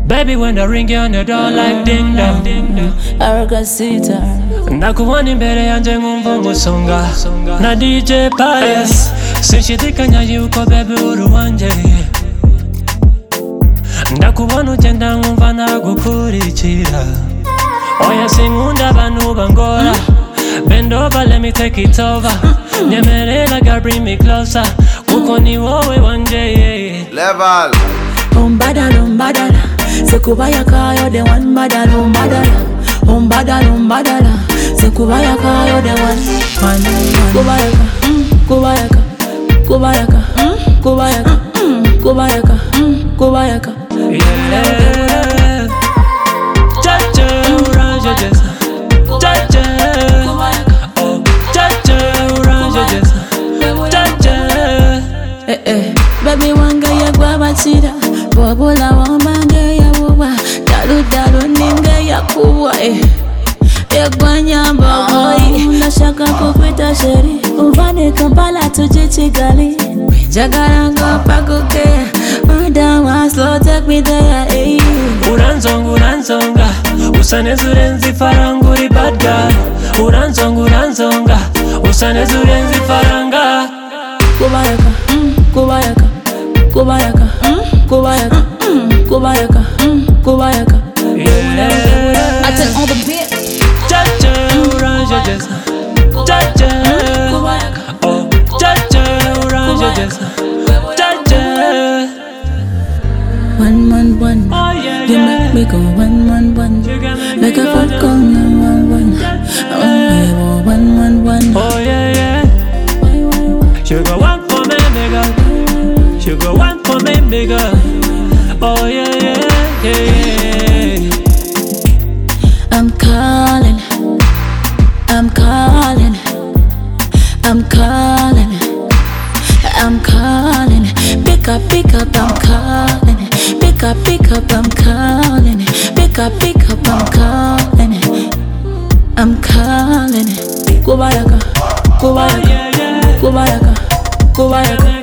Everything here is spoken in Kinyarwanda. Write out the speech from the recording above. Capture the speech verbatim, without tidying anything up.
Baby, when I ring you on the door like ding dong, Arrogant sitter. Ndakuwani mbere yanje nkumva umusonga na D J Pius. Sinshidikanya yuko baby uri wanje. Ndakubona ugenda nkumva nagukurikira. Oya sinkunda abantu bangora. Bend over, let me take it over. Nyemerera girl, bring me closer. Kuko ni wowe wanje. Level. Umbadala, umbadala. Sekubaya kayo the one badala, umbadala. Umbadala, umbadala. Sekubaya kayo the one. Kubayaka, kubayaka, kubayaka, kubayaka, kubayaka, kubayaka. Yeah. Chacha, uranje jesa. Chacha. Oh, chacha, uranje jesa. Chacha. Eh eh, baby wanga ya gwabachira. Bobola wambange ya wuwa. Dalu dalu ninge ya kuwa eh. Egwanyamba boy. Nashaka kukwita sheri. Uvane Kampala tuje Kigali. Jagaranga pakuke. Madama slow take me there eh. Uranzonga uranzonga. Usaneza urenze ifaranga uri bad girl. Uranzonga uranzonga. Usaneza urenze ifaranga. Kubayaka, kubayaka, kubayaka, kubayaka, kubayaka, kubayaka. Yeah. I take all the beat. Chacha, uranje jesa. Chacha. Oh, chacha, uranje jesa. Chacha. One man one. Oh yeah, You yeah. make me go one man one. You got me Like a going fuck on one one one. Oh one one one. Oh yeah, yeah. Why why why? You go one for me, nigga. You go one for me, nigga. Oh yeah, yeah, yeah, yeah. I'm calling. I'm calling. I'm calling. I'm calling. Pick up, pick up, I'm calling. Pick up, pick up, I'm calling. Pick up, pick up, I'm calling. I'm calling. Kubayaka, kubayaka, kubayaka, kubayaka.